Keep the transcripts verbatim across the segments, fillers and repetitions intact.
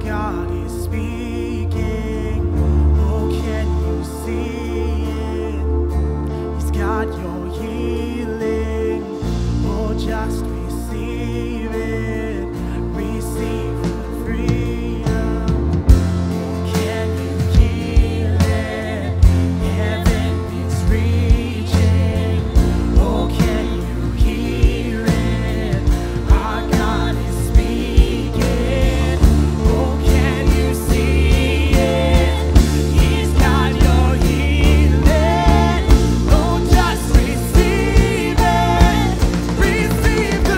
God is speaking. Oh, can you see it? He's got your healing. Oh, just receive it. Receive the freedom. Can you heal it? Heaven is reaching. Oh, can you hear it? Our God is speaking. Oh, can you see it? He's got your healing. Oh, just receive it. Receive the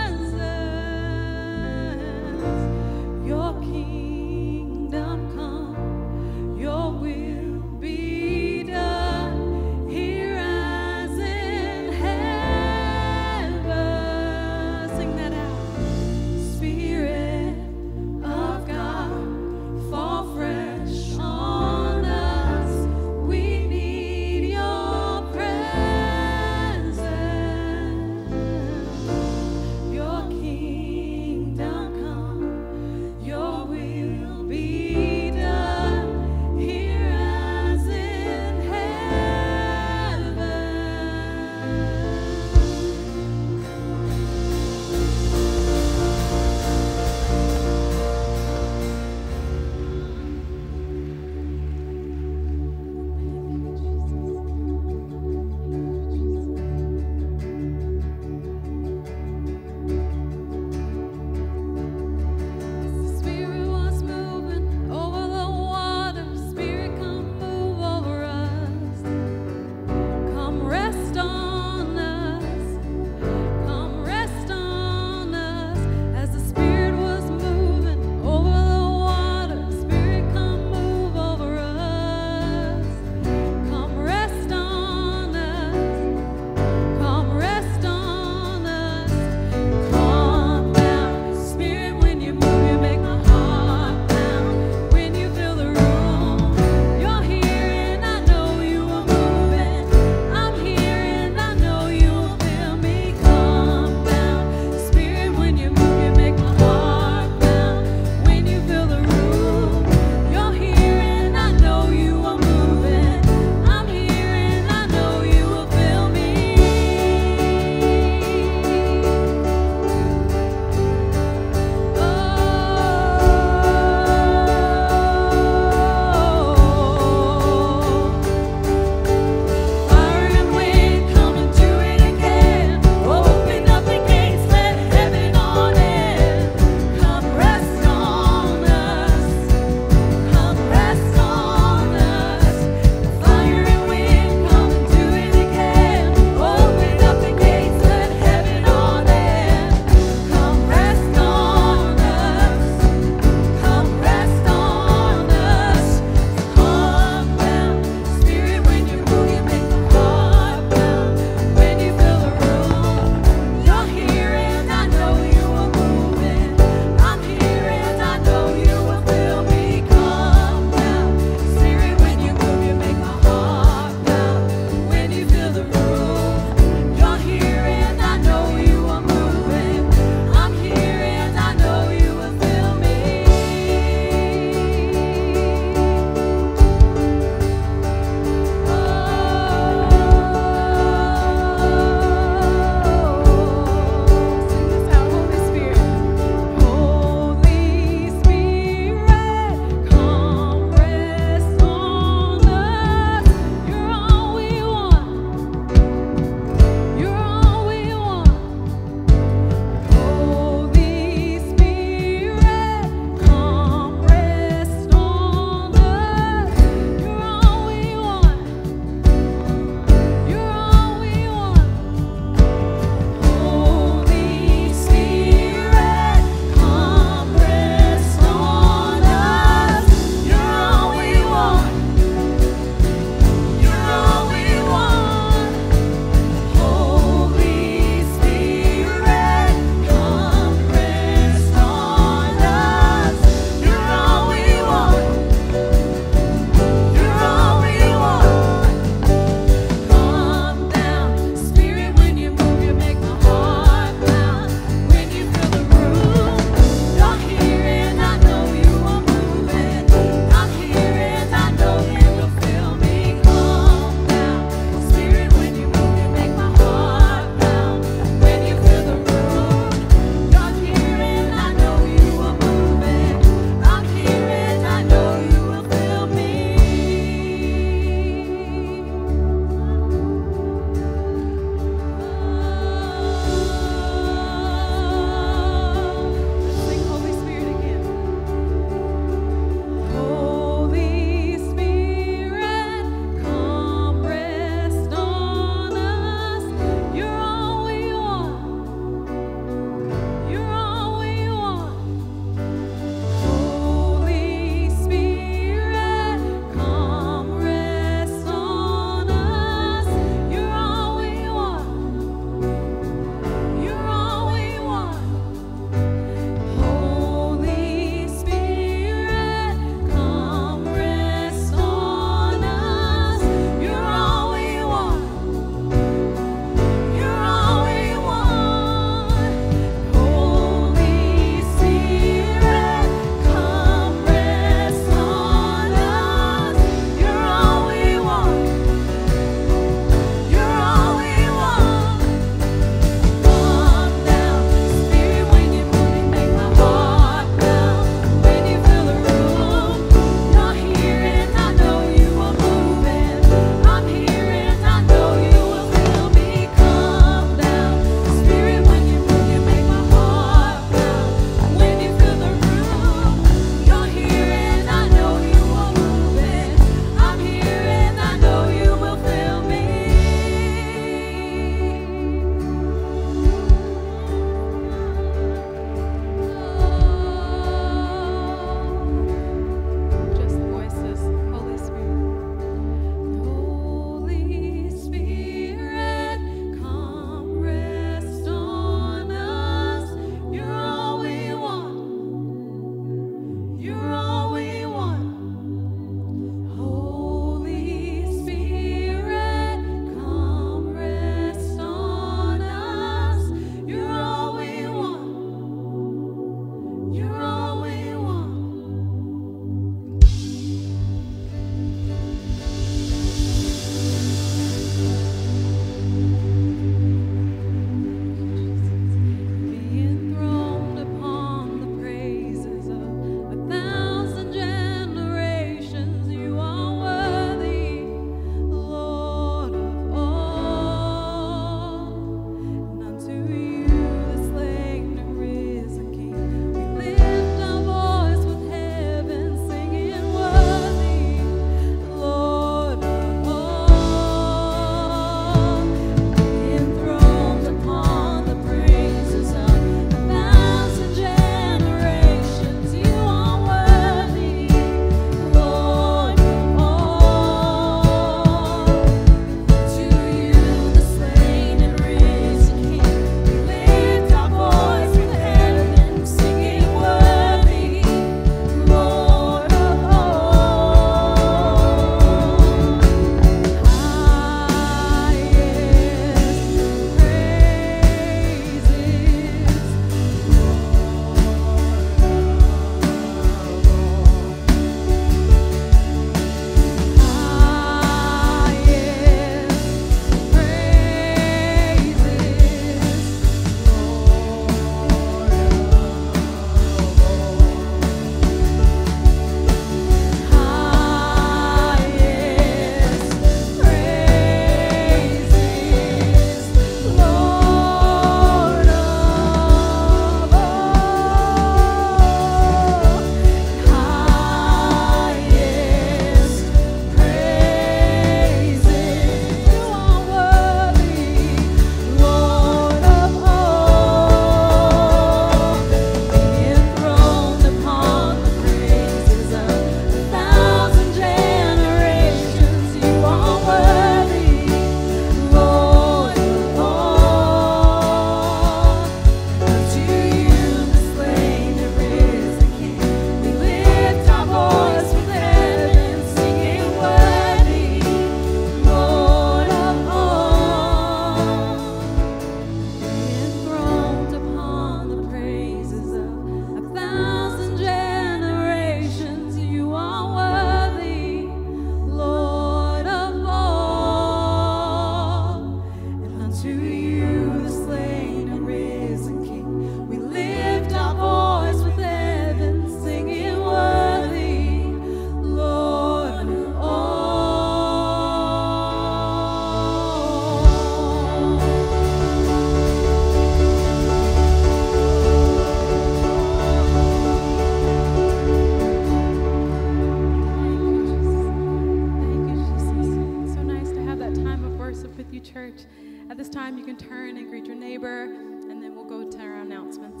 time, you can turn and greet your neighbor, and then we'll go to our announcements.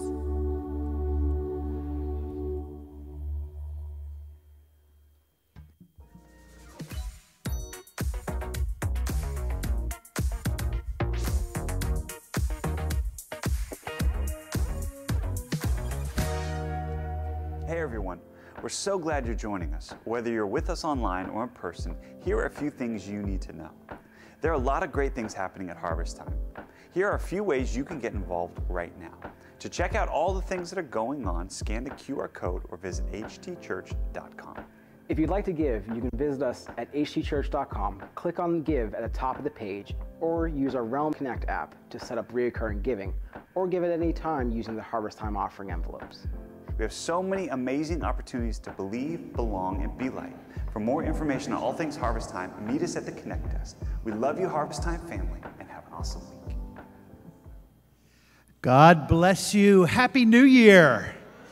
Hey everyone, we're so glad you're joining us. Whether you're with us online or in person, here are a few things you need to know. There are a lot of great things happening at Harvest Time. Here are a few ways you can get involved right now. To check out all the things that are going on, scan the Q R code or visit h t church dot com. If you'd like to give, you can visit us at h t church dot com, click on Give at the top of the page, or use our Realm Connect app to set up recurring giving, or give at any time using the Harvest Time offering envelopes. We have so many amazing opportunities to believe, belong, and be light. For more information on all things Harvest Time, meet us at the Connect Desk. We love you, Harvest Time family, and have an awesome week. God bless you. Happy New Year.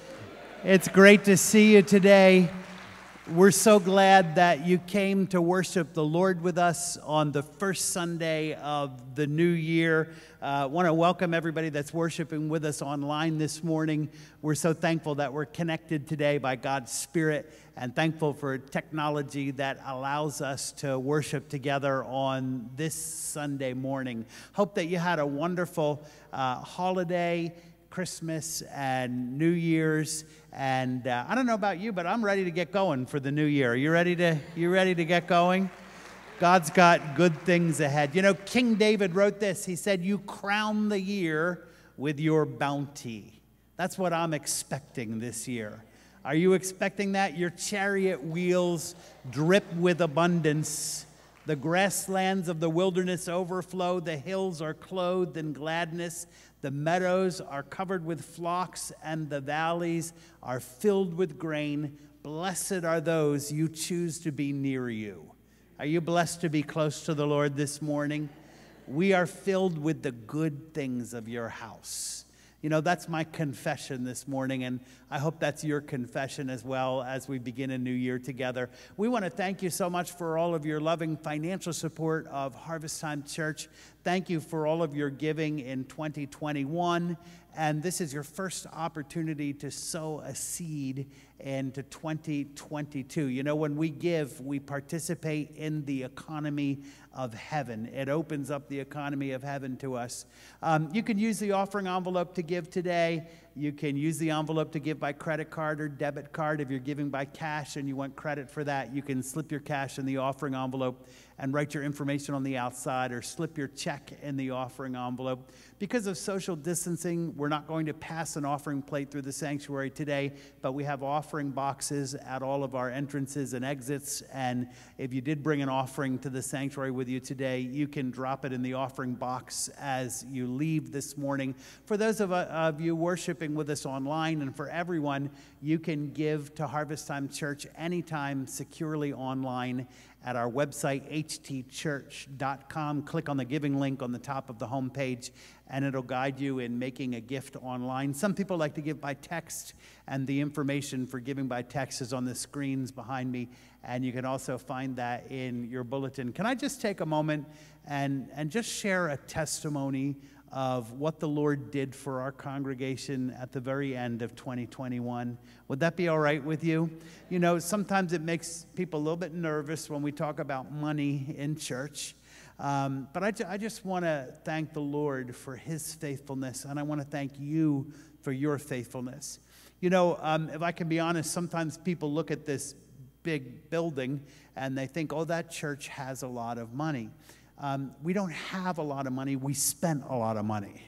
It's great to see you today. We're so glad that you came to worship the Lord with us on the first Sunday of the new year. I uh, want to welcome everybody that's worshiping with us online this morning. We're so thankful that we're connected today by God's Spirit, and thankful for technology that allows us to worship together on this Sunday morning. Hope that you had a wonderful uh, holiday, Christmas and New Year's, and uh, I don't know about you, but I'm ready to get going for the new year. Are you ready to, you ready to get going? God's got good things ahead. You know, King David wrote this. He said, "You crown the year with your bounty." That's what I'm expecting this year. Are you expecting that? Your chariot wheels drip with abundance. The grasslands of the wilderness overflow. The hills are clothed in gladness. The meadows are covered with flocks, and the valleys are filled with grain. Blessed are those you choose to be near you. Are you blessed to be close to the Lord this morning? We are filled with the good things of your house. You know, that's my confession this morning, and I hope that's your confession as well as we begin a new year together. We want to thank you so much for all of your loving financial support of Harvest Time Church. Thank you for all of your giving in twenty twenty-one, and this is your first opportunity to sow a seed into twenty twenty-two. You know, when we give, we participate in the economy of heaven. It opens up the economy of heaven to us. Um, you can use the offering envelope to give today. You can use the envelope to give by credit card or debit card. If you're giving by cash and you want credit for that, you can slip your cash in the offering envelope and write your information on the outside, or slip your check in the offering envelope. Because of social distancing, we're not going to pass an offering plate through the sanctuary today, but we have offering boxes at all of our entrances and exits. And if you did bring an offering to the sanctuary with you today, you can drop it in the offering box as you leave this morning. For those of, uh, of you worshiping with us online, and for everyone, you can give to Harvest Time Church anytime securely online at our website, h t church dot com. Click on the giving link on the top of the homepage, and it'll guide you in making a gift online. Some people like to give by text, and the information for giving by text is on the screens behind me, and you can also find that in your bulletin. Can I just take a moment and, and just share a testimony of what the Lord did for our congregation at the very end of twenty twenty-one. Would that be all right with you? You know, sometimes it makes people a little bit nervous when we talk about money in church. Um, but I, ju- I just want to thank the Lord for his faithfulness, and I want to thank you for your faithfulness. You know, um, if I can be honest, sometimes people look at this big building and they think, oh, that church has a lot of money. Um, we don't have a lot of money. We spent a lot of money.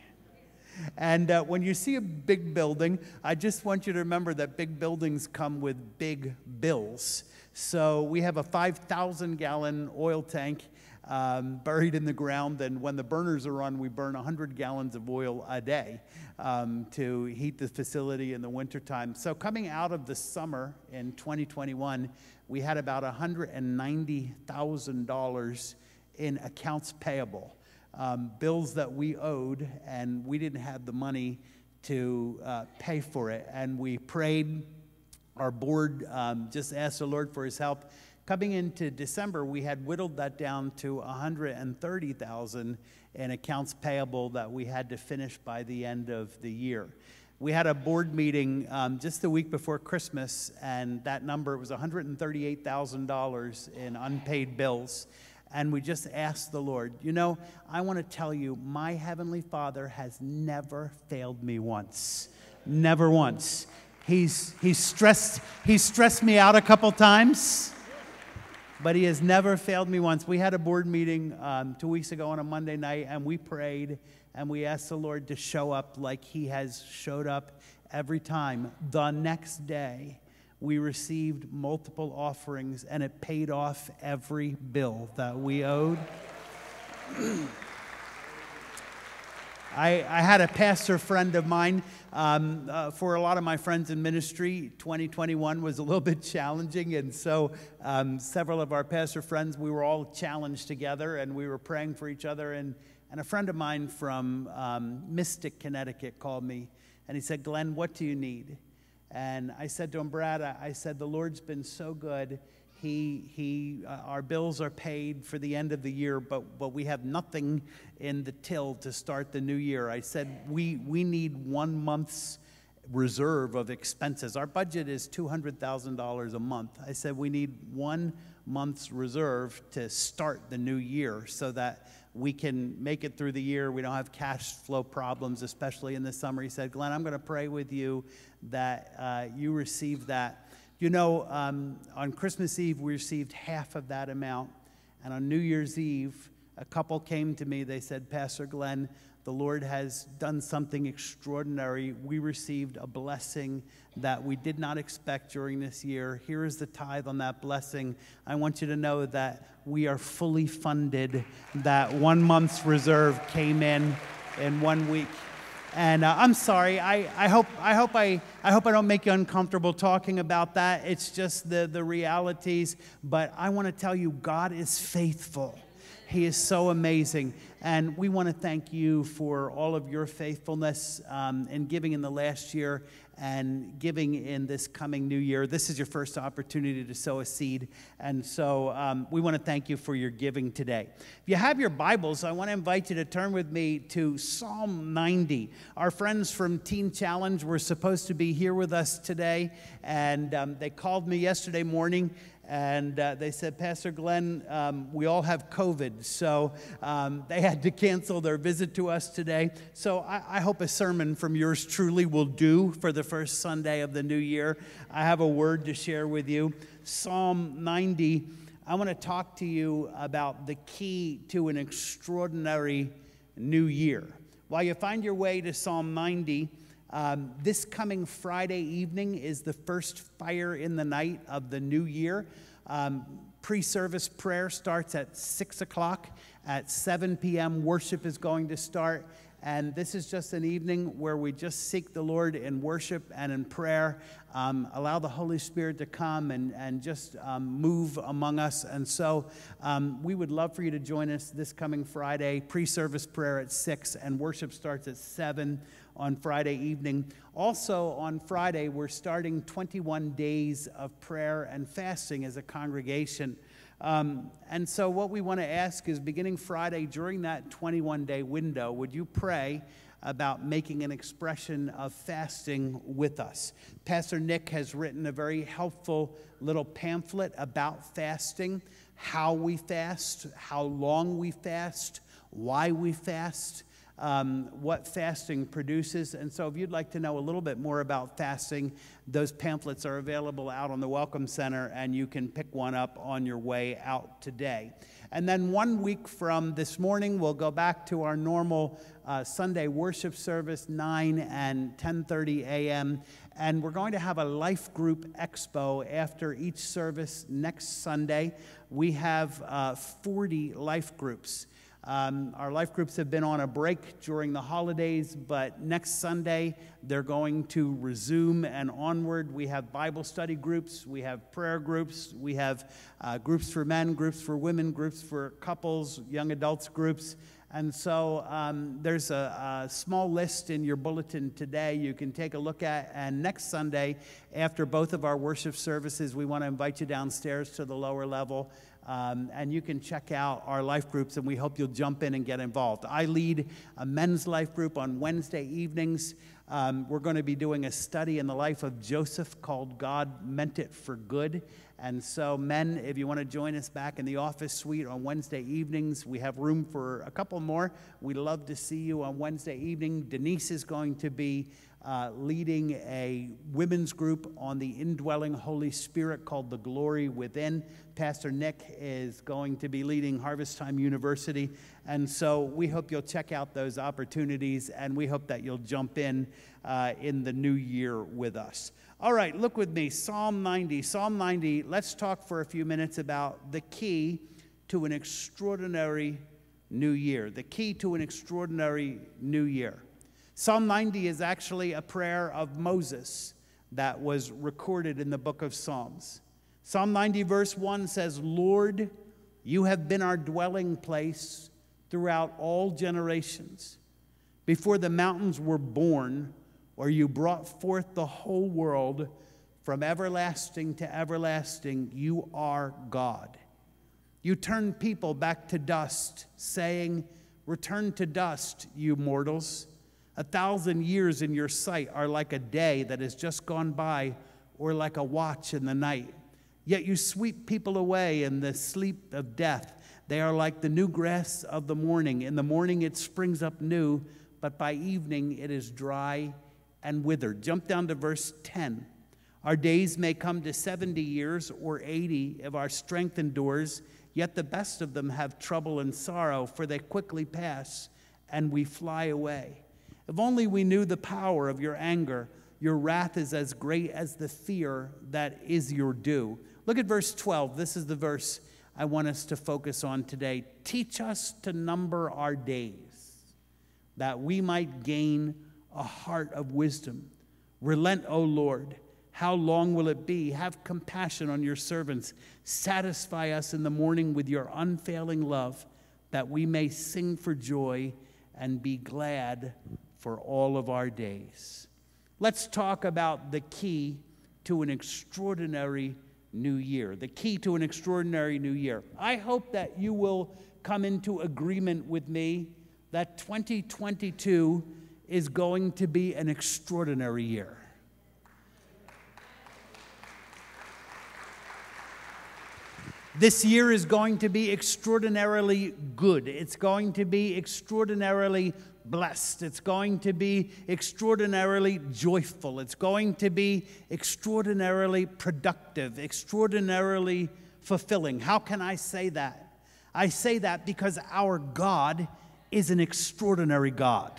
And uh, when you see a big building, I just want you to remember that big buildings come with big bills. So we have a five thousand gallon oil tank um, buried in the ground, and when the burners are on, we burn one hundred gallons of oil a day um, to heat the facility in the wintertime. So coming out of the summer in twenty twenty-one, we had about one hundred ninety thousand dollars in accounts payable, um, bills that we owed, and we didn't have the money to uh, pay for it. And we prayed. Our board um, just asked the Lord for his help. Coming into December, we had whittled that down to one hundred thirty thousand dollars in accounts payable that we had to finish by the end of the year. We had a board meeting um, just the week before Christmas, and that number was one hundred thirty-eight thousand dollars in unpaid bills. And we just asked the Lord, you know, I want to tell you, my Heavenly Father has never failed me once. Never once. He's, he's, stressed, he's stressed me out a couple times, but he has never failed me once. We had a board meeting um, two weeks ago on a Monday night, and we prayed, and we asked the Lord to show up like he has showed up every time. The next day, we received multiple offerings, and it paid off every bill that we owed. I, I had a pastor friend of mine. Um, uh, for a lot of my friends in ministry, twenty twenty-one was a little bit challenging, and so um, several of our pastor friends, we were all challenged together, and we were praying for each other. And, and a friend of mine from um, Mystic, Connecticut called me, and he said, Glenn, what do you need? And I said to him, Brad, I said, the Lord's been so good. He, he, uh, our bills are paid for the end of the year, but, but we have nothing in the till to start the new year. I said, we, we need one month's reserve of expenses. Our budget is two hundred thousand dollars a month. I said, we need one month's reserve to start the new year so that we can make it through the year. We don't have cash flow problems, especially in the summer. He said, Glenn, I'm going to pray with you that uh, you receive that. You know, um, on Christmas Eve, we received half of that amount. And on New Year's Eve, a couple came to me. They said, Pastor Glenn, the Lord has done something extraordinary. We received a blessing that we did not expect during this year. Here is the tithe on that blessing. I want you to know that we are fully funded, that one month's reserve came in in one week. And uh, I'm sorry. I, I hope I hope I I hope I don't make you uncomfortable talking about that. It's just the the realities. But I want to tell you, God is faithful. He is so amazing. And we want to thank you for all of your faithfulness um, in giving in the last year and giving in this coming new year. This is your first opportunity to sow a seed. And so um, we want to thank you for your giving today. If you have your Bibles, I want to invite you to turn with me to Psalm ninety. Our friends from Teen Challenge were supposed to be here with us today. And um, they called me yesterday morning. And uh, they said, Pastor Glenn, um, we all have COVID, so um, they had to cancel their visit to us today. So I, I hope a sermon from yours truly will do for the first Sunday of the new year. I have a word to share with you. Psalm ninety, I want to talk to you about the key to an extraordinary new year. While you find your way to Psalm ninety, Um, this coming Friday evening is the first fire in the night of the new year. Um, pre-service prayer starts at six o'clock. At seven p.m. worship is going to start. And this is just an evening where we just seek the Lord in worship and in prayer. Um, allow the Holy Spirit to come and, and just um, move among us. And so um, we would love for you to join us this coming Friday. Pre-service prayer at six and worship starts at seven on Friday evening. Also on Friday, we're starting twenty-one days of prayer and fasting as a congregation. Um, and so what we want to ask is, beginning Friday, during that twenty-one day window, would you pray about making an expression of fasting with us? Pastor Nick has written a very helpful little pamphlet about fasting, how we fast, how long we fast, why we fast, Um, what fasting produces. And so if you'd like to know a little bit more about fasting, those pamphlets are available out on the Welcome Center, and you can pick one up on your way out today. And then one week from this morning, we'll go back to our normal uh, Sunday worship service, nine and ten thirty a.m., and we're going to have a life group expo after each service next Sunday. We have uh, forty life groups. Um, our life groups have been on a break during the holidays, but next Sunday they're going to resume and onward. We have Bible study groups, we have prayer groups, we have uh, groups for men, groups for women, groups for couples, young adults groups, And so um, there's a, a small list in your bulletin today you can take a look at. And next Sunday, after both of our worship services, we want to invite you downstairs to the lower level. Um, and you can check out our life groups, and we hope you'll jump in and get involved. I lead a men's life group on Wednesday evenings. Um, we're going to be doing a study in the life of Joseph called God Meant It for Good. And so, men, if you want to join us back in the office suite on Wednesday evenings, we have room for a couple more. We'd love to see you on Wednesday evening. Denise is going to be uh, leading a women's group on the indwelling Holy Spirit called The Glory Within. Pastor Nick is going to be leading Harvest Time University. And so we hope you'll check out those opportunities, and we hope that you'll jump in uh, in the new year with us. All right, look with me, Psalm ninety. Psalm ninety, let's talk for a few minutes about the key to an extraordinary new year. The key to an extraordinary new year. Psalm ninety is actually a prayer of Moses that was recorded in the book of Psalms. Psalm ninety verse one says, Lord, you have been our dwelling place throughout all generations. Before the mountains were born, or you brought forth the whole world, from everlasting to everlasting, you are God. You turn people back to dust, saying, return to dust, you mortals. A thousand years in your sight are like a day that has just gone by, or like a watch in the night. Yet you sweep people away in the sleep of death. They are like the new grass of the morning. In the morning it springs up new, but by evening it is dry and withered. Jump down to verse ten. Our days may come to seventy years or eighty if our strength endures, yet the best of them have trouble and sorrow, for they quickly pass and we fly away. If only we knew the power of your anger. Your wrath is as great as the fear that is your due. Look at verse twelve. This is the verse I want us to focus on today. Teach us to number our days, that we might gain a heart of wisdom. Relent, O Lord. How long will it be? Have compassion on your servants. Satisfy us in the morning with your unfailing love, that we may sing for joy and be glad for all of our days. Let's talk about the key to an extraordinary new year. The key to an extraordinary new year. I hope that you will come into agreement with me that twenty twenty-two is going to be an extraordinary year. This year is going to be extraordinarily good. It's going to be extraordinarily blessed. It's going to be extraordinarily joyful. It's going to be extraordinarily productive, extraordinarily fulfilling. How can I say that? I say that because our God is an extraordinary God.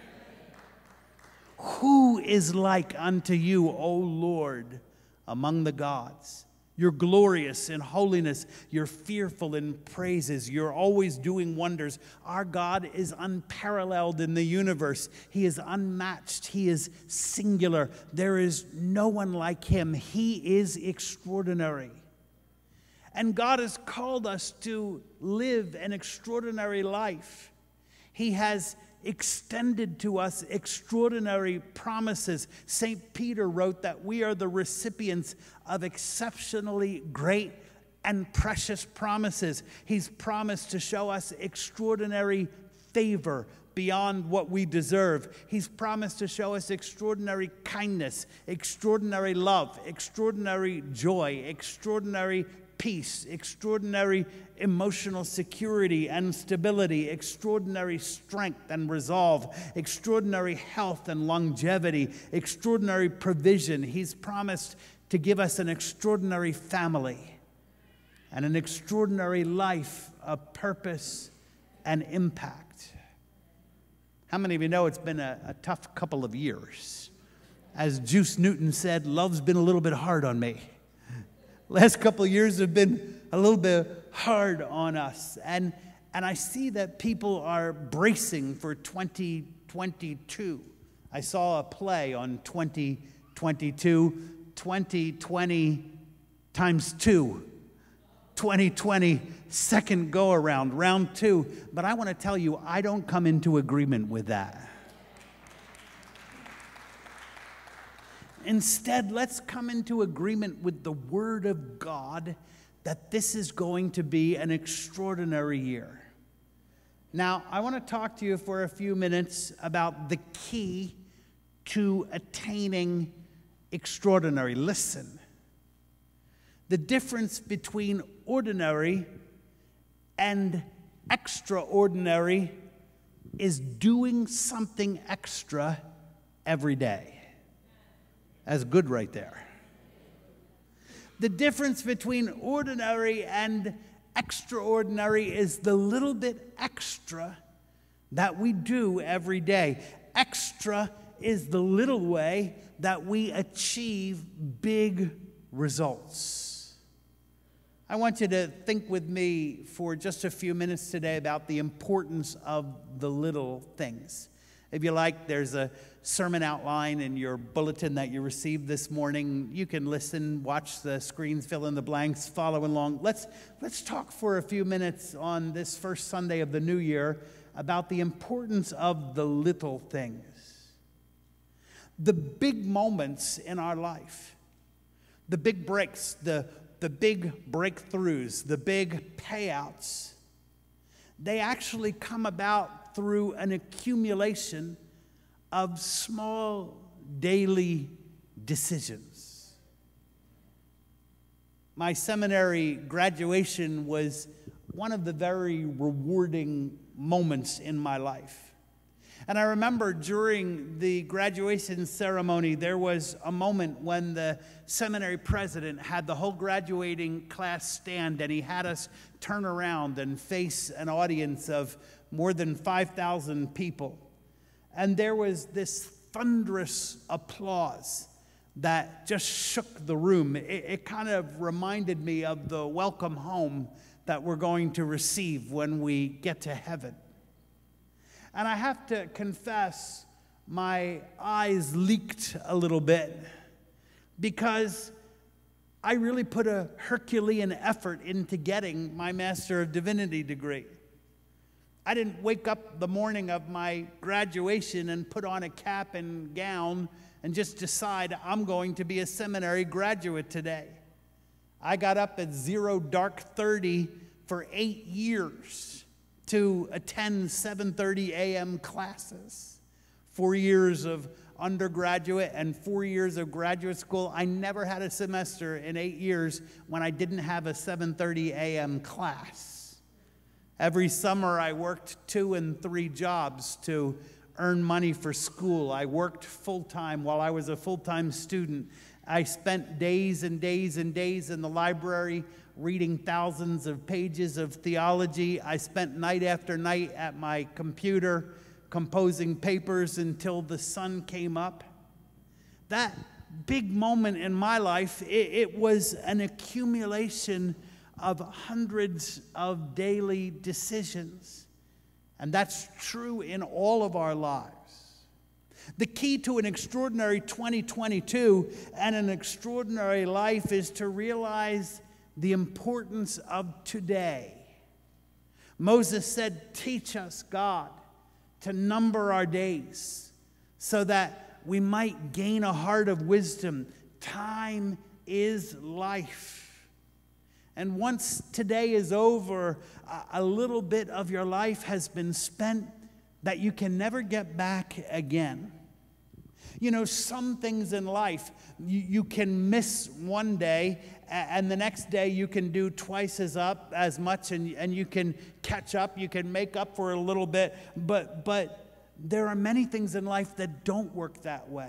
Who is like unto you, O Lord, among the gods? You're glorious in holiness. You're fearful in praises. You're always doing wonders. Our God is unparalleled in the universe. He is unmatched. He is singular. There is no one like him. He is extraordinary. And God has called us to live an extraordinary life. He has extended to us extraordinary promises. Saint Peter wrote that we are the recipients of exceptionally great and precious promises. He's promised to show us extraordinary favor beyond what we deserve. He's promised to show us extraordinary kindness, extraordinary love, extraordinary joy, extraordinary peace, extraordinary emotional security and stability, extraordinary strength and resolve, extraordinary health and longevity, extraordinary provision. He's promised to give us an extraordinary family and an extraordinary life of purpose and impact. How many of you know it's been a, a tough couple of years? As Juice Newton said, love's been a little bit hard on me. Last couple of years have been a little bit hard on us. And, and I see that people are bracing for twenty twenty-two. I saw a play on twenty twenty-two, twenty twenty times two. twenty twenty second go around, round two. But I want to tell you, I don't come into agreement with that. Instead, let's come into agreement with the Word of God that this is going to be an extraordinary year. Now, I want to talk to you for a few minutes about the key to attaining extraordinary. Listen, the difference between ordinary and extraordinary is doing something extra every day. That's good right there. The difference between ordinary and extraordinary is the little bit extra that we do every day. Extra is the little way that we achieve big results. I want you to think with me for just a few minutes today about the importance of the little things. If you like, there's a sermon outline in your bulletin that you received this morning. You can listen, watch the screens, fill in the blanks, follow along. Let's, let's talk for a few minutes on this first Sunday of the new year about the importance of the little things. The big moments in our life, the big breaks, the, the big breakthroughs, the big payouts, they actually come about through an accumulation of small daily decisions. My seminary graduation was one of the very rewarding moments in my life. And I remember during the graduation ceremony, there was a moment when the seminary president had the whole graduating class stand, and he had us turn around and face an audience of more than five thousand people. And there was this thunderous applause that just shook the room. It, it kind of reminded me of the welcome home that we're going to receive when we get to heaven. And I have to confess, my eyes leaked a little bit because I really put a Herculean effort into getting my Master of Divinity degree. I didn't wake up the morning of my graduation and put on a cap and gown and just decide I'm going to be a seminary graduate today. I got up at zero dark thirty for eight years to attend seven thirty a m classes. Four years of undergraduate and four years of graduate school. I never had a semester in eight years when I didn't have a seven thirty a m class. Every summer I worked two and three jobs to earn money for school. I worked full-time while I was a full-time student. I spent days and days and days in the library reading thousands of pages of theology. I spent night after night at my computer composing papers until the sun came up. That big moment in my life, it, it was an accumulation of hundreds of daily decisions. And that's true in all of our lives. The key to an extraordinary twenty twenty-two and an extraordinary life is to realize the importance of today. Moses said, "Teach us, God, to number our days so that we might gain a heart of wisdom. Time is life." And once today is over, a little bit of your life has been spent that you can never get back again. You know, some things in life, you, you can miss one day, and the next day you can do twice as up as much, and, and you can catch up, you can make up for it a little bit, but, but there are many things in life that don't work that way.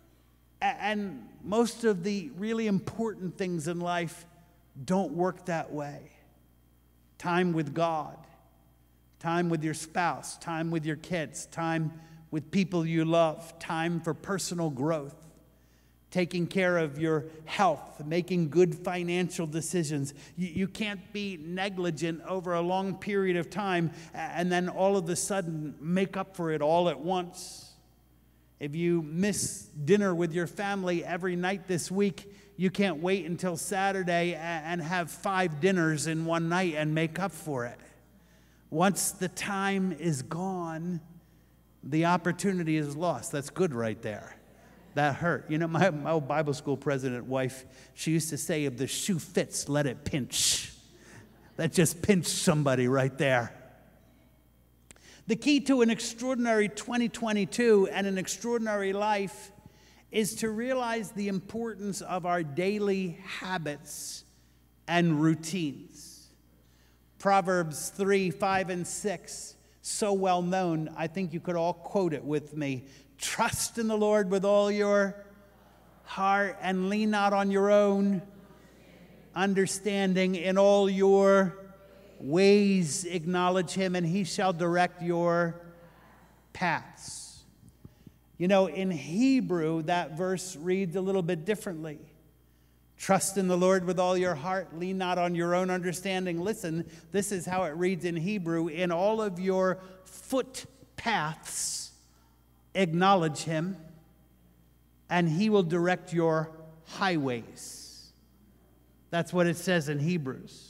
And most of the really important things in life don't work that way. Time with God, time with your spouse, time with your kids, time with people you love, time for personal growth, taking care of your health, making good financial decisions. You, you can't be negligent over a long period of time and then all of a sudden make up for it all at once. If you miss dinner with your family every night this week, you can't wait until Saturday and have five dinners in one night and make up for it. Once the time is gone, the opportunity is lost. That's good right there. That hurt. You know, my, my old Bible school president wife, she used to say, if the shoe fits, let it pinch. That just pinched somebody right there. The key to an extraordinary twenty twenty-two and an extraordinary life is to realize the importance of our daily habits and routines. Proverbs three, five, and six, so well known, I think you could all quote it with me. Trust in the Lord with all your heart and lean not on your own understanding. In all your ways acknowledge him, and he shall direct your paths. You know, in Hebrew, that verse reads a little bit differently. Trust in the Lord with all your heart, lean not on your own understanding. Listen, this is how it reads in Hebrew. In all of your footpaths, acknowledge him, and he will direct your highways. That's what it says in Hebrews.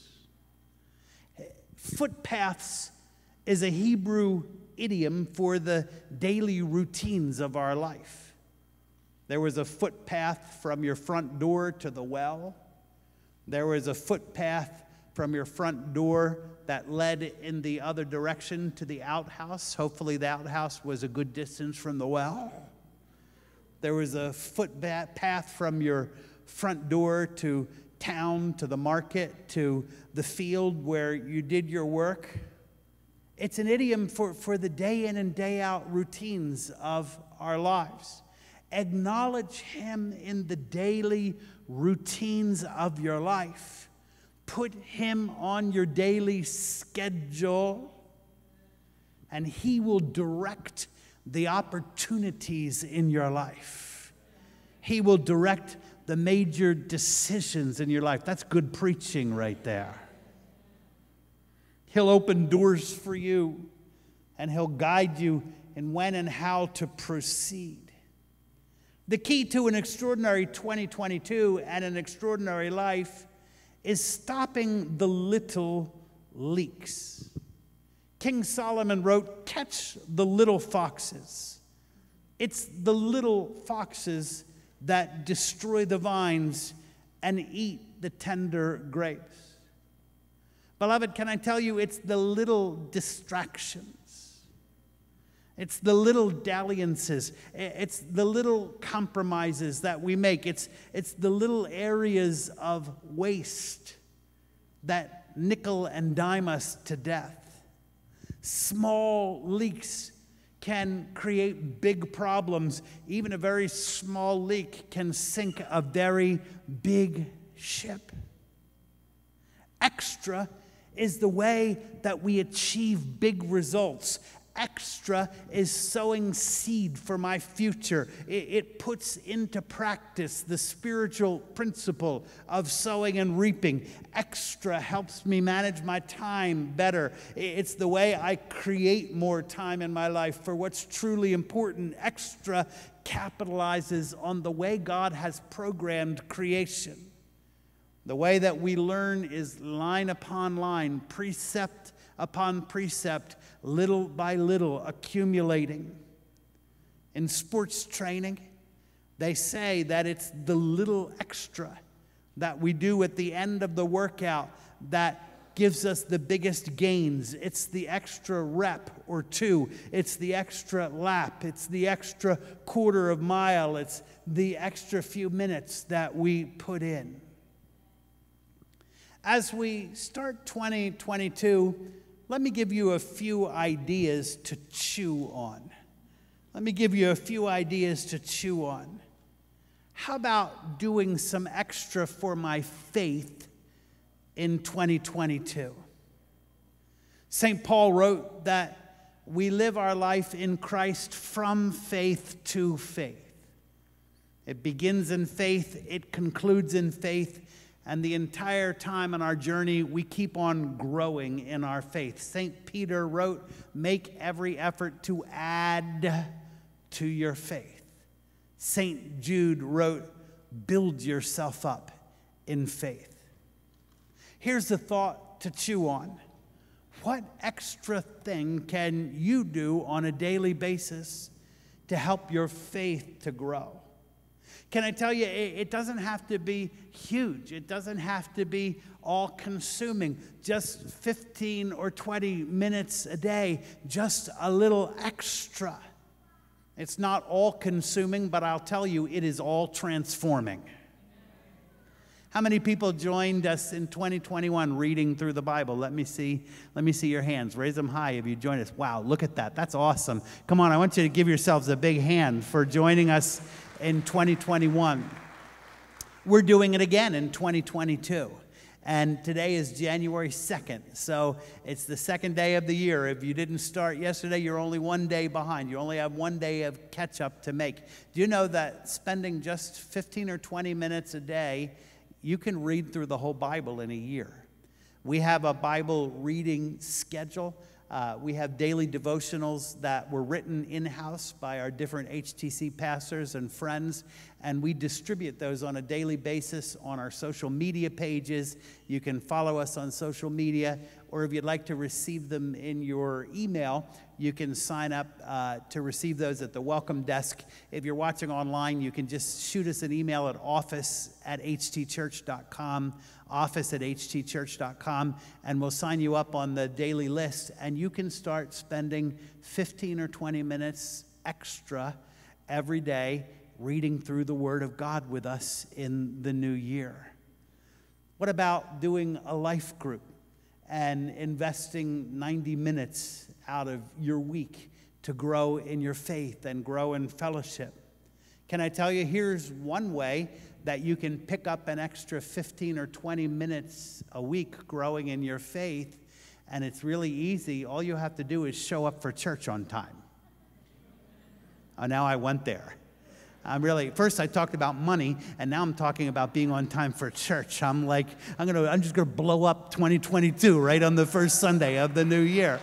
Footpaths is a Hebrew idiom for the daily routines of our life. There was a footpath from your front door to the well. There was a footpath from your front door that led in the other direction to the outhouse. Hopefully the outhouse was a good distance from the well. There was a footpath from your front door to town, to the market, to the field where you did your work. It's an idiom for, for the day in and day out routines of our lives. Acknowledge him in the daily routines of your life. Put him on your daily schedule, and he will direct the opportunities in your life. He will direct the major decisions in your life. That's good preaching right there. He'll open doors for you, and he'll guide you in when and how to proceed. The key to an extraordinary twenty twenty-two and an extraordinary life is stopping the little leaks. King Solomon wrote, "Catch the little foxes." It's the little foxes that destroy the vines and eat the tender grapes. Beloved, can I tell you, it's the little distractions. It's the little dalliances. It's the little compromises that we make. It's, it's the little areas of waste that nickel and dime us to death. Small leaks can create big problems. Even a very small leak can sink a very big ship. Extra is the way that we achieve big results. Extra is sowing seed for my future. It, it puts into practice the spiritual principle of sowing and reaping. Extra helps me manage my time better. It's the way I create more time in my life for what's truly important. Extra capitalizes on the way God has programmed creation. The way that we learn is line upon line, precept upon precept, little by little, accumulating. In sports training, they say that it's the little extra that we do at the end of the workout that gives us the biggest gains. It's the extra rep or two. It's the extra lap. It's the extra quarter of mile. It's the extra few minutes that we put in. As we start twenty twenty-two, let me give you a few ideas to chew on. Let me give you a few ideas to chew on. How about doing some extra for my faith in twenty twenty-two? Saint Paul wrote that we live our life in Christ from faith to faith. It begins in faith, it concludes in faith, and the entire time on our journey, we keep on growing in our faith. Saint Peter wrote, "Make every effort to add to your faith." Saint Jude wrote, build yourself up in faith. Here's the thought to chew on. What extra thing can you do on a daily basis to help your faith to grow? Can I tell you, it doesn't have to be huge. It doesn't have to be all-consuming. Just fifteen or twenty minutes a day, just a little extra. It's not all-consuming, but I'll tell you, it is all-transforming. How many people joined us in twenty twenty-one reading through the Bible? Let me see. Let me see your hands. Raise them high if you joined us. Wow, look at that. That's awesome. Come on, I want you to give yourselves a big hand for joining us in twenty twenty-one. We're doing it again in twenty twenty-two. And today is January second, so it's the second day of the year. If you didn't start yesterday, you're only one day behind. You only have one day of catch-up to make. Do you know that spending just fifteen or twenty minutes a day, you can read through the whole Bible in a year? We have a Bible reading schedule. Uh, we have daily devotionals that were written in-house by our different H T C pastors and friends, and we distribute those on a daily basis on our social media pages. You can follow us on social media, or if you'd like to receive them in your email, you can sign up uh, to receive those at the welcome desk. If you're watching online, you can just shoot us an email at office at h t church dot com, office at h t church dot com, and we'll sign you up on the daily list, and you can start spending fifteen or twenty minutes extra every day reading through the Word of God with us in the new year. What about doing a life group and investing ninety minutes out of your week to grow in your faith and grow in fellowship? Can I tell you, here's one way that you can pick up an extra fifteen or twenty minutes a week growing in your faith, and it's really easy. All you have to do is show up for church on time. Oh, now I went there. I'm really, first I talked about money, and now I'm talking about being on time for church. I'm like, I'm gonna, I'm just gonna blow up twenty twenty-two right on the first Sunday of the new year.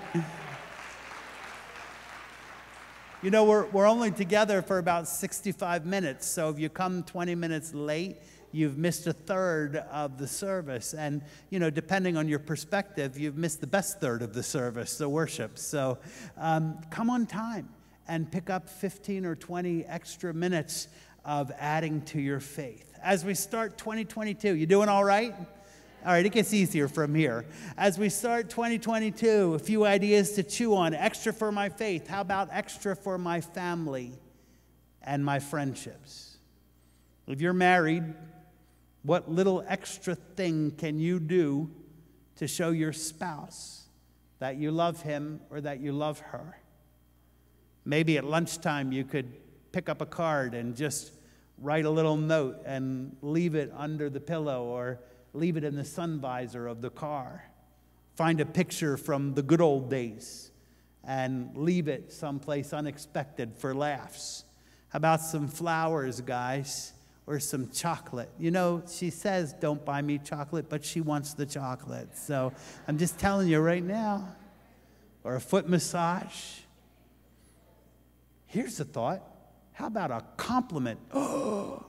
You know, we're, we're only together for about sixty-five minutes, so if you come twenty minutes late, you've missed a third of the service. And, you know, depending on your perspective, you've missed the best third of the service, the worship. So um, come on time and pick up fifteen or twenty extra minutes of adding to your faith. As we start twenty twenty-two, you doing all right? All right, it gets easier from here. As we start twenty twenty-two, a few ideas to chew on. Extra for my faith. How about extra for my family and my friendships? If you're married, what little extra thing can you do to show your spouse that you love him or that you love her? Maybe at lunchtime you could pick up a card and just write a little note and leave it under the pillow, or leave it in the sun visor of the car. Find a picture from the good old days and leave it someplace unexpected for laughs. How about some flowers, guys, or some chocolate? You know, she says, don't buy me chocolate, but she wants the chocolate. So I'm just telling you right now. Or a foot massage. Here's a thought. How about a compliment? Oh,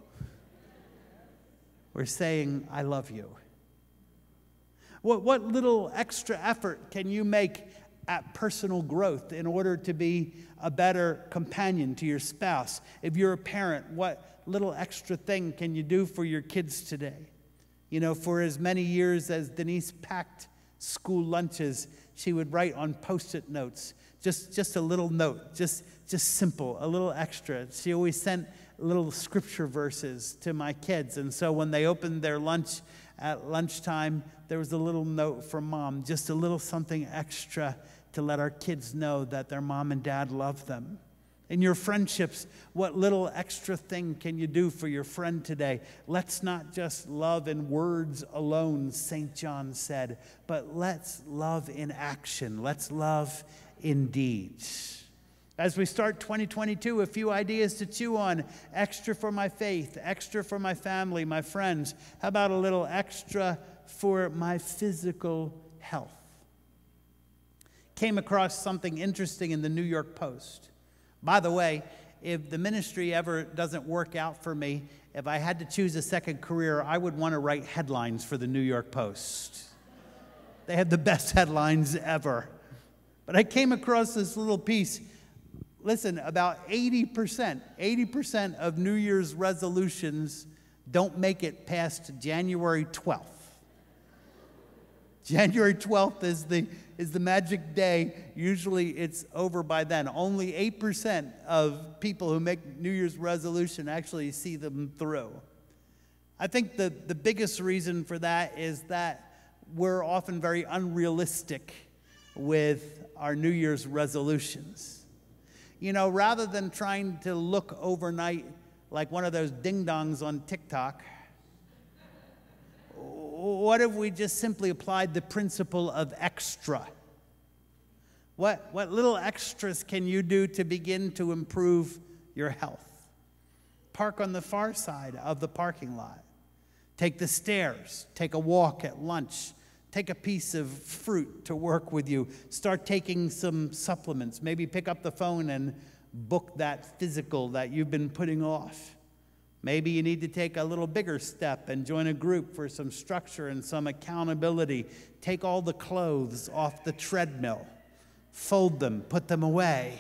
we're saying, I love you. What, what little extra effort can you make at personal growth in order to be a better companion to your spouse? If you're a parent, what little extra thing can you do for your kids today? You know, for as many years as Denise packed school lunches, she would write on Post-it notes, just, just a little note, just, just simple, a little extra. She always sent little scripture verses to my kids. And so when they opened their lunch at lunchtime, there was a little note from Mom, just a little something extra to let our kids know that their mom and dad love them. In your friendships, what little extra thing can you do for your friend today? Let's not just love in words alone, Saint John said, but let's love in action. Let's love in deeds. As we start twenty twenty-two, a few ideas to chew on. Extra for my faith, extra for my family, my friends. How about a little extra for my physical health? Came across something interesting in the New York Post. By the way, if the ministry ever doesn't work out for me, if I had to choose a second career, I would want to write headlines for the New York Post. They had the best headlines ever. But I came across this little piece. Listen, about eighty percent, eighty percent of New Year's resolutions don't make it past January twelfth. January twelfth is the, is the magic day. Usually it's over by then. Only eight percent of people who make New Year's resolution actually see them through. I think the, the biggest reason for that is that we're often very unrealistic with our New Year's resolutions. You know, rather than trying to look overnight like one of those ding-dongs on TikTok, what if we just simply applied the principle of extra? What, what little extras can you do to begin to improve your health? Park on the far side of the parking lot. Take the stairs. Take a walk at lunch. Take a piece of fruit to work with you. Start taking some supplements. Maybe pick up the phone and book that physical that you've been putting off. Maybe you need to take a little bigger step and join a group for some structure and some accountability. Take all the clothes off the treadmill. Fold them. Put them away.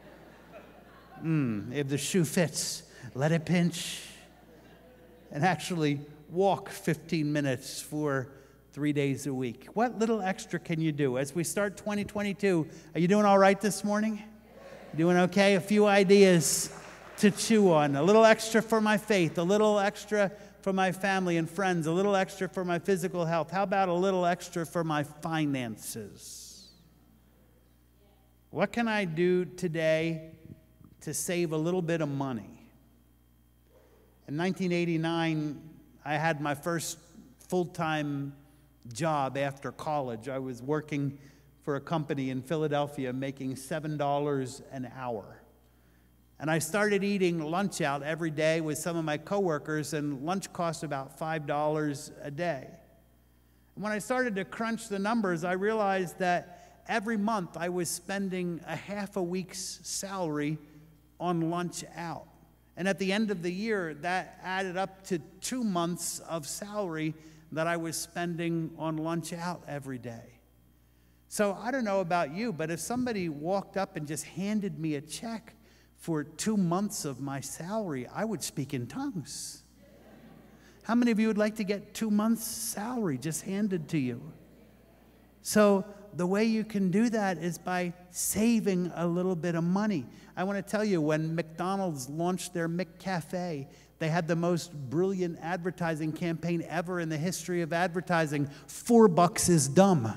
Mm, if the shoe fits, let it pinch. And actually walk fifteen minutes for three days a week. What little extra can you do? As we start twenty twenty-two, are you doing all right this morning? Doing okay? A few ideas to chew on. A little extra for my faith, a little extra for my family and friends, a little extra for my physical health. How about a little extra for my finances? What can I do today to save a little bit of money? In nineteen eighty-nine, I had my first full-time job after college. I was working for a company in Philadelphia making seven dollars an hour. And I started eating lunch out every day with some of my coworkers, and lunch cost about five dollars a day. And when I started to crunch the numbers, I realized that every month I was spending a half a week's salary on lunch out. And at the end of the year, that added up to two months of salary that I was spending on lunch out every day. So I don't know about you, but if somebody walked up and just handed me a check for two months of my salary, I would speak in tongues. How many of you would like to get two months' salary just handed to you? So the way you can do that is by saving a little bit of money. I want to tell you, when McDonald's launched their McCafe, they had the most brilliant advertising campaign ever in the history of advertising. Four bucks is dumb.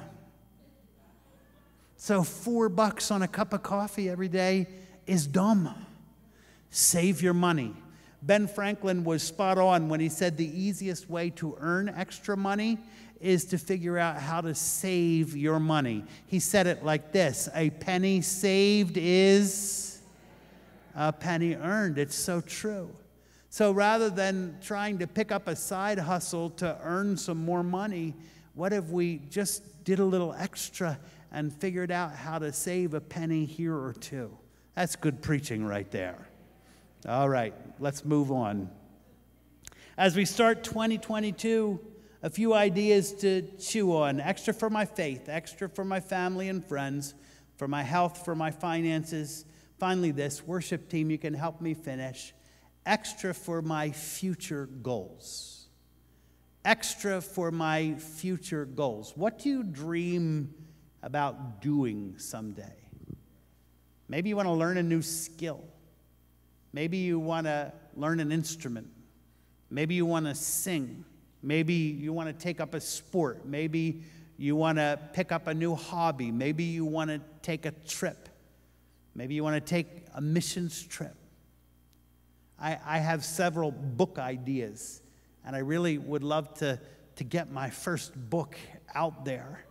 So four bucks on a cup of coffee every day is dumb. Save your money. Ben Franklin was spot on when he said the easiest way to earn extra money is to figure out how to save your money. He said it like this: a penny saved is a penny earned. It's so true. So rather than trying to pick up a side hustle to earn some more money, what if we just did a little extra and figured out how to save a penny here or two? That's good preaching right there. All right, let's move on. As we start twenty twenty-two, a few ideas to chew on. Extra for my faith, extra for my family and friends, for my health, for my finances. Finally, this, worship team, you can help me finish. Extra for my future goals. Extra for my future goals. What do you dream about doing someday? Maybe you want to learn a new skill. Maybe you want to learn an instrument. Maybe you want to sing. Maybe you want to take up a sport. Maybe you want to pick up a new hobby. Maybe you want to take a trip. Maybe you want to take a missions trip. I, I have several book ideas, and I really would love to, to get my first book out there.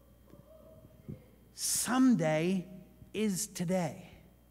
Someday is today.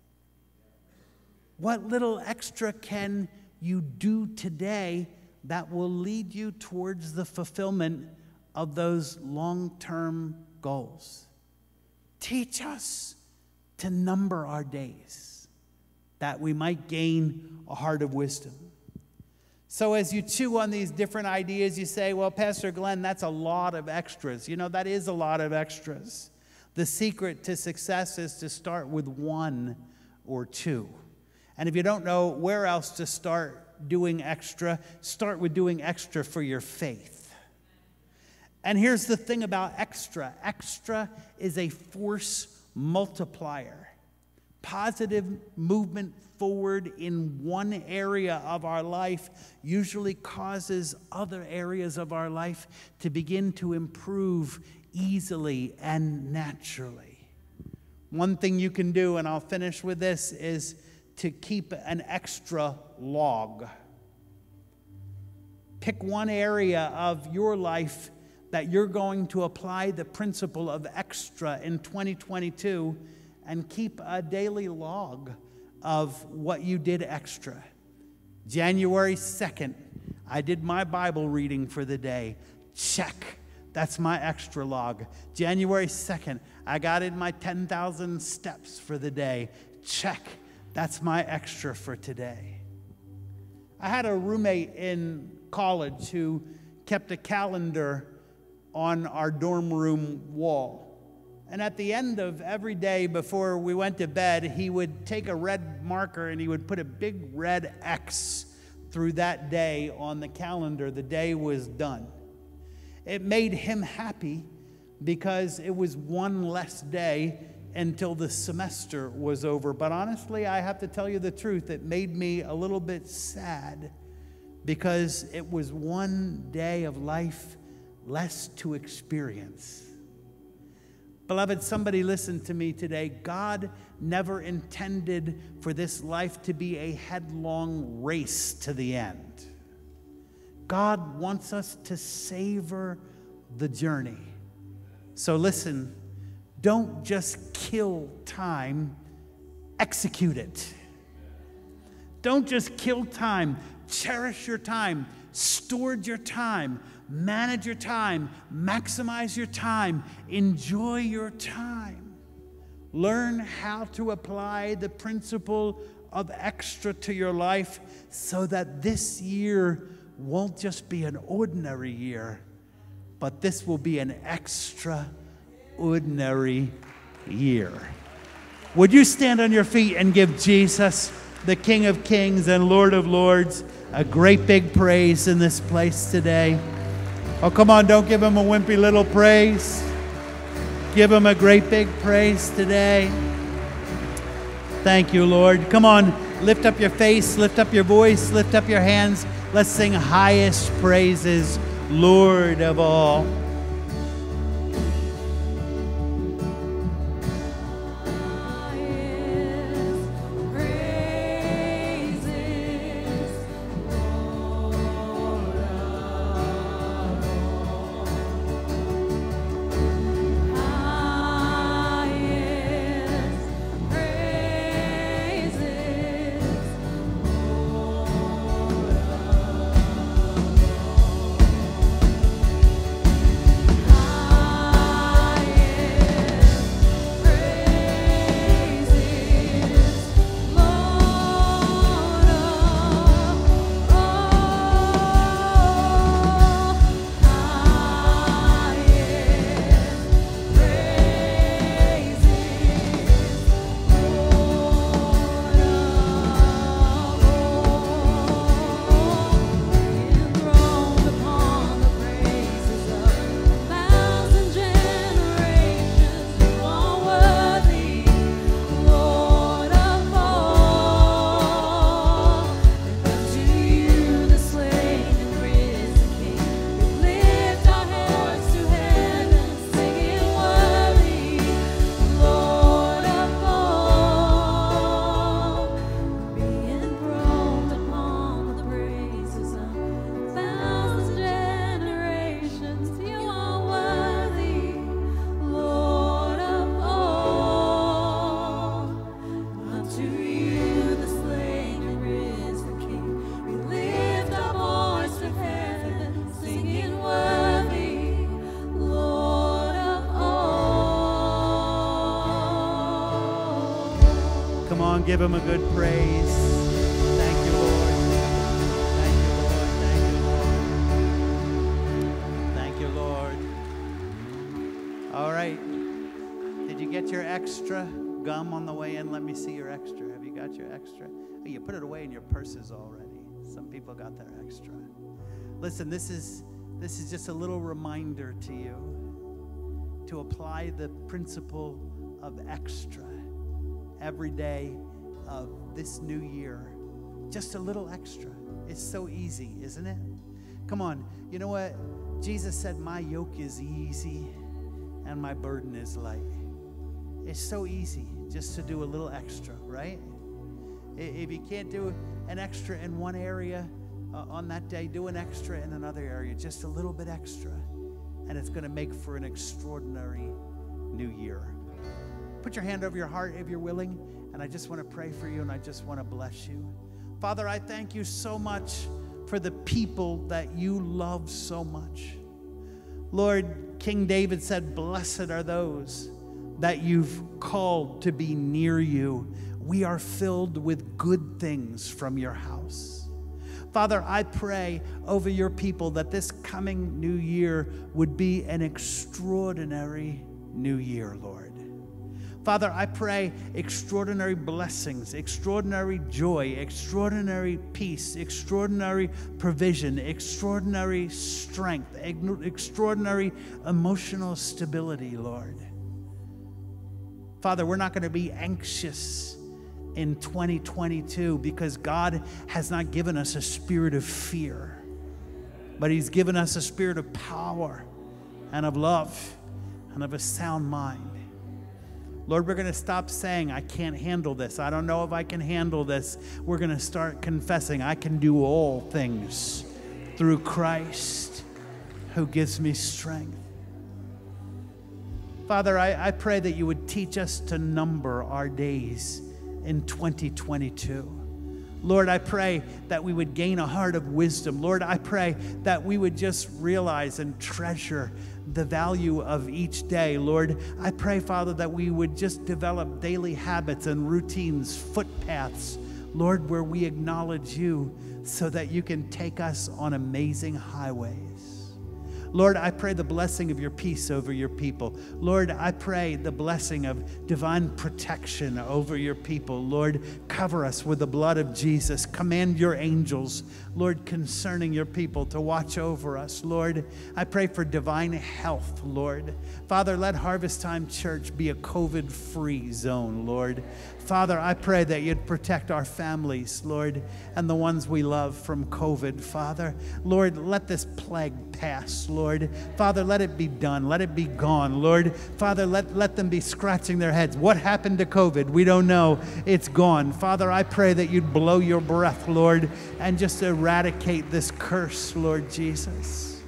What little extra can you do today that will lead you towards the fulfillment of those long-term goals? Teach us to number our days. that we might gain a heart of wisdom. So as you chew on these different ideas, you say, well, Pastor Glenn, that's a lot of extras. You know, that is a lot of extras. The secret to success is to start with one or two. And if you don't know where else to start doing extra, start with doing extra for your faith. And here's the thing about extra. Extra is a force multiplier. Positive movement forward in one area of our life usually causes other areas of our life to begin to improve easily and naturally. One thing you can do, and I'll finish with this, is to keep an extra log. Pick one area of your life that you're going to apply the principle of extra in twenty twenty-two, and keep a daily log of what you did extra. January second, I did my Bible reading for the day. Check. That's my extra log. January second, I got in my ten thousand steps for the day. Check. That's my extra for today. I had a roommate in college who kept a calendar on our dorm room wall. And at the end of every day before we went to bed, he would take a red marker and he would put a big red X through that day on the calendar. The day was done. It made him happy because it was one less day until the semester was over. But honestly, I have to tell you the truth, it made me a little bit sad because it was one day of life less to experience. Beloved, somebody listen to me today. God never intended for this life to be a headlong race to the end. God wants us to savor the journey. So listen, don't just kill time, execute it. Don't just kill time, cherish your time, steward your time, manage your time, maximize your time, enjoy your time. Learn how to apply the principle of extra to your life so that this year won't just be an ordinary year, but this will be an extraordinary year. Would you stand on your feet and give Jesus, the King of Kings and Lord of Lords, a great big praise in this place today? Oh, come on, don't give him a wimpy little praise. Give him a great big praise today. Thank you, Lord. Come on, lift up your face, lift up your voice, lift up your hands. Let's sing highest praises, Lord of all. on, give him a good praise. Thank you, Lord. Thank you, Lord. Thank you, Lord. Thank you, Lord. All right. Did you get your extra gum on the way in? Let me see your extra. Have you got your extra? Oh, you put it away in your purses already. Some people got their extra. Listen, this is this is just a little reminder to you to apply the principle of extra every day of this new year. Just a little extra. It's so easy, isn't it? Come on. You know what? Jesus said, my yoke is easy and my burden is light. It's so easy just to do a little extra, right? If you can't do an extra in one area uh, on that day, do an extra in another area, just a little bit extra. And it's going to make for an extraordinary new year. Put your hand over your heart if you're willing, and I just want to pray for you, and I just want to bless you. Father, I thank you so much for the people that you love so much. Lord, King David said, blessed are those that you've called to be near you. We are filled with good things from your house. Father, I pray over your people that this coming new year would be an extraordinary new year, Lord. Father, I pray extraordinary blessings, extraordinary joy, extraordinary peace, extraordinary provision, extraordinary strength, extraordinary emotional stability, Lord. Father, we're not going to be anxious in twenty twenty-two because God has not given us a spirit of fear, but he's given us a spirit of power and of love and of a sound mind. Lord, we're going to stop saying, I can't handle this. I don't know if I can handle this. We're going to start confessing, I can do all things through Christ who gives me strength. Father, I, I pray that you would teach us to number our days in twenty twenty-two. Lord, I pray that we would gain a heart of wisdom. Lord, I pray that we would just realize and treasure the value of each day. Lord, I pray, Father, that we would just develop daily habits and routines, footpaths, Lord, where we acknowledge you so that you can take us on amazing highways. Lord, I pray the blessing of your peace over your people. Lord, I pray the blessing of divine protection over your people. Lord, cover us with the blood of Jesus. Command your angels, Lord, concerning your people to watch over us. Lord, I pray for divine health, Lord. Father, let Harvest Time Church be a COVID-free zone, Lord. Father, I pray that you'd protect our families, Lord, and the ones we love from COVID, Father. Lord, let this plague pass, Lord. Father, let it be done. Let it be gone, Lord. Father, let, let them be scratching their heads. What happened to COVID? We don't know. It's gone. Father, I pray that you'd blow your breath, Lord, and just eradicate this curse, Lord Jesus.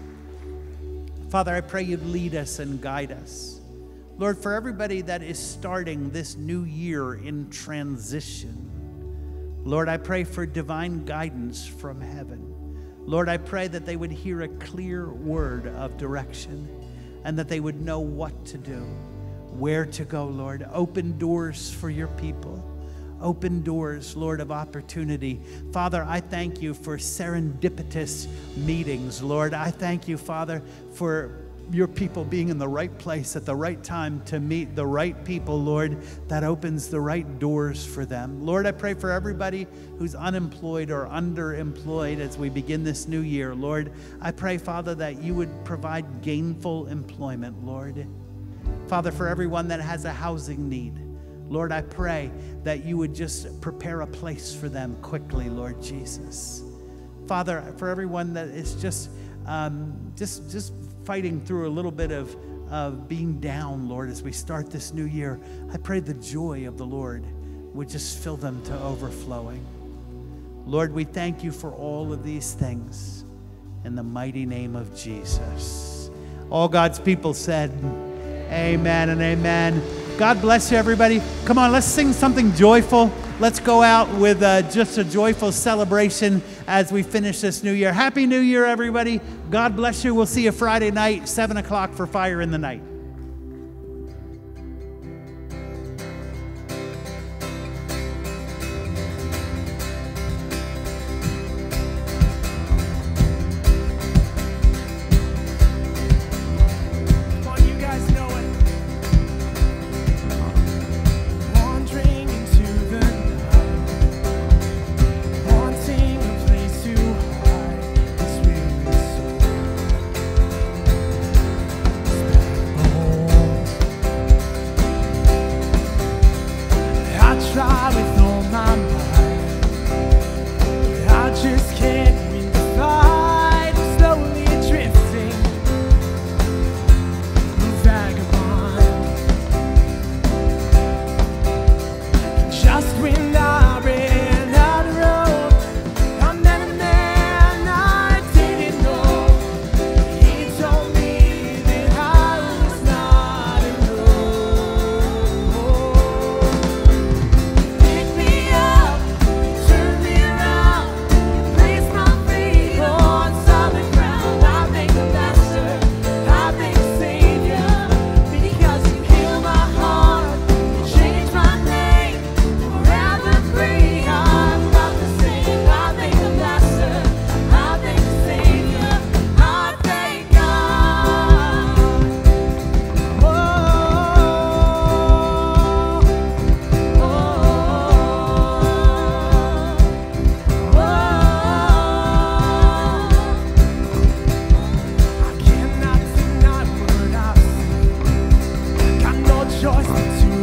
Father, I pray you'd lead us and guide us. Lord, for everybody that is starting this new year in transition, Lord, I pray for divine guidance from heaven. Lord, I pray that they would hear a clear word of direction and that they would know what to do, where to go, Lord. Open doors for your people. Open doors, Lord, of opportunity. Father, I thank you for serendipitous meetings, Lord. I thank you, Father, for your people being in the right place at the right time to meet the right people, Lord, that opens the right doors for them. Lord, I pray for everybody who's unemployed or underemployed as we begin this new year. Lord, I pray, Father, that you would provide gainful employment, Lord. Father, for everyone that has a housing need, Lord, I pray that you would just prepare a place for them quickly, Lord Jesus. Father, for everyone that is just, um, just, just fighting through a little bit of, of being down, Lord, as we start this new year, I pray the joy of the Lord would just fill them to overflowing. Lord, we thank you for all of these things in the mighty name of Jesus. All God's people said, amen and amen. God bless you, everybody. Come on, let's sing something joyful. Let's go out with uh, just a joyful celebration as we finish this new year. Happy New Year, everybody. God bless you. We'll see you Friday night, seven o'clock for Fire in the Night.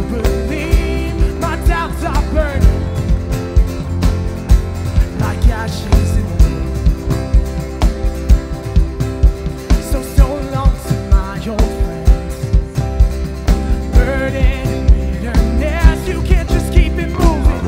believe. My doubts are burning like ashes in the wind. So, so long to my old friends, burden and bitterness. You can't just keep it moving.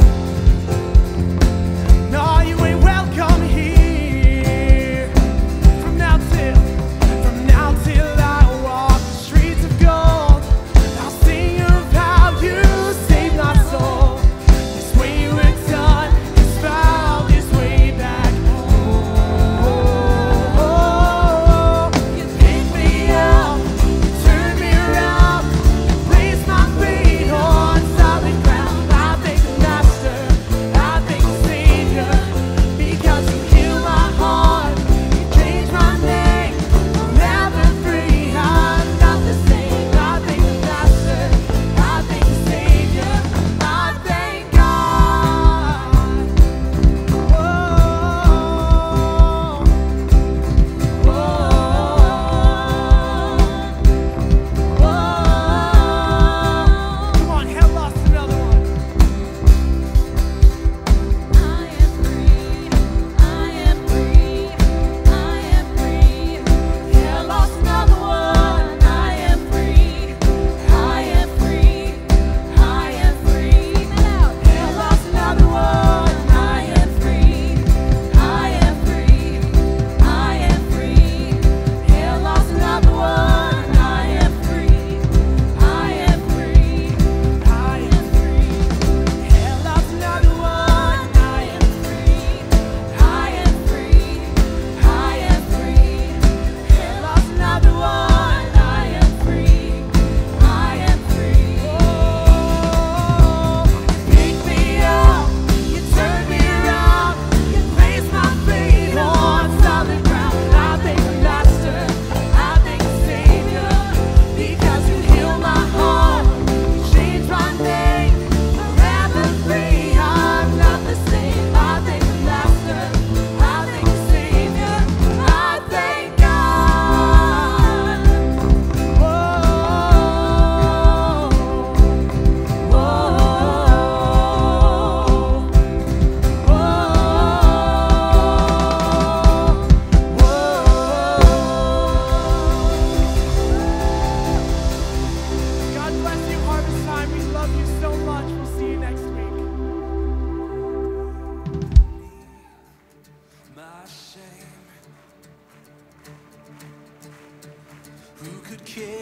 No, you ain't welcome here. From now till, from now till I walk the streets of gold, I'll sing of how you saved my soul. This way you were done, this foul, this way back home. You picked me up, you turned me around, you placed my feet on solid ground. I thank the Master, I thank the Savior, because you healed my heart, you changed my name. I'm never free, I'm not the same. I thank the Master, I thank the Savior, I thank God. Whoa, whoa, whoa. Come on, hell lost another one. I am free, I am free, I am free. Hell lost another one. I am free, I am free, I am free. Sing it out. Hell lost another one. I am free, I am free, I am free. Hell lost another one. I am free, I am free, I am free. Hell lost another one. I am free. I am free, I am free. Hell lost another one. I am free. I am free. Oh, you picked me up, you turned me around, you placed my feet on solid ground. I thank the Master, I thank the Savior, because you healed my heart, you changed my name. Forever free, I'm not the same. I thank the Master, I thank the Savior, I thank God. Whoa, whoa, whoa. God bless you, Harvest Time. We love you so much. We'll see you next week. My shame. Who could care?